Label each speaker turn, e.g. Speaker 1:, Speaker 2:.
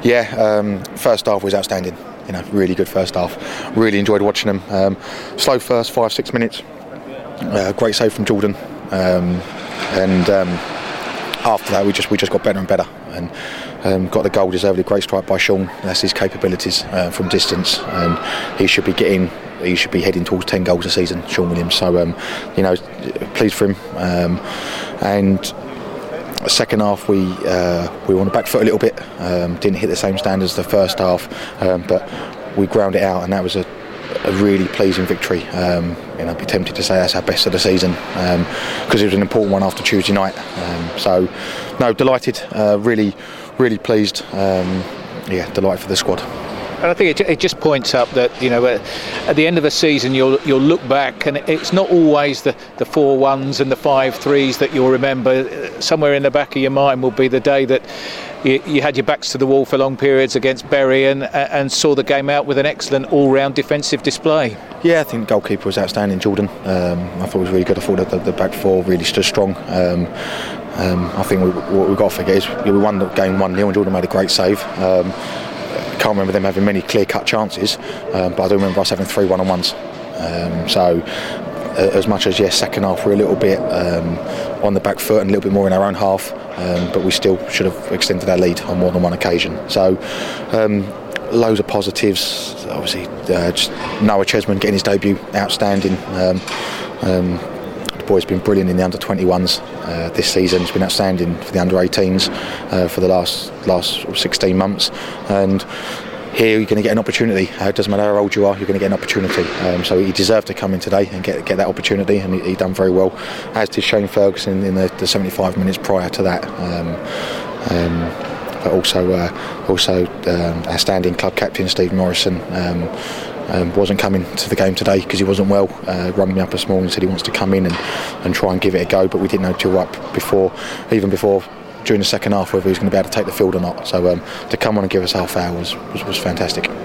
Speaker 1: First half was outstanding. Really good first half. Really enjoyed watching them. Slow first 5-6 minutes. Great save from Jordan, and after that we just got better and better, and got the goal deservedly. Great strike by Sean. That's his capabilities from distance, and he should be heading towards 10 goals a season, Sean Williams. So pleased for him. And second half we were on the back foot a little bit. Didn't hit the same standards as the first half, but we ground it out, and that was a really pleasing victory. I'd be tempted to say that's our best of the season, because it was an important one after Tuesday night. Delighted, really pleased. Delighted for the squad.
Speaker 2: And I think it just points up that at the end of a season you'll look back, and it's not always the 4-1s and the 5-3s that you'll remember. Somewhere in the back of your mind will be the day that you had your backs to the wall for long periods against Bury and saw the game out with an excellent all-round defensive display. Yeah, I think the goalkeeper was outstanding, Jordan. I thought it was really good. I thought that the back four really stood strong. I think what we've got to forget is we won the game 1-0 and Jordan made a great save. Can't remember them having many clear-cut chances, but I do remember us having 3 one-on-ones. As much as second half we're a little bit on the back foot and a little bit more in our own half, but we still should have extended our lead on more than one occasion. So loads of positives. Obviously, just Noah Chesman getting his debut, outstanding. The boy's been brilliant in the under-21s this season. He's been outstanding for the under-18s for the last 16 months. And here you're going to get an opportunity. It doesn't matter how old you are, you're going to get an opportunity. So he deserved to come in today and get that opportunity, and he done very well, as did Shane Ferguson in the 75 minutes prior to that. But also our standing club captain Steve Morrison wasn't coming to the game today because he wasn't well. Rung me up this morning and said he wants to come in and try and give it a go, but we didn't know till even before during the second half whether he was going to be able to take the field or not. So to come on and give us half hour was fantastic.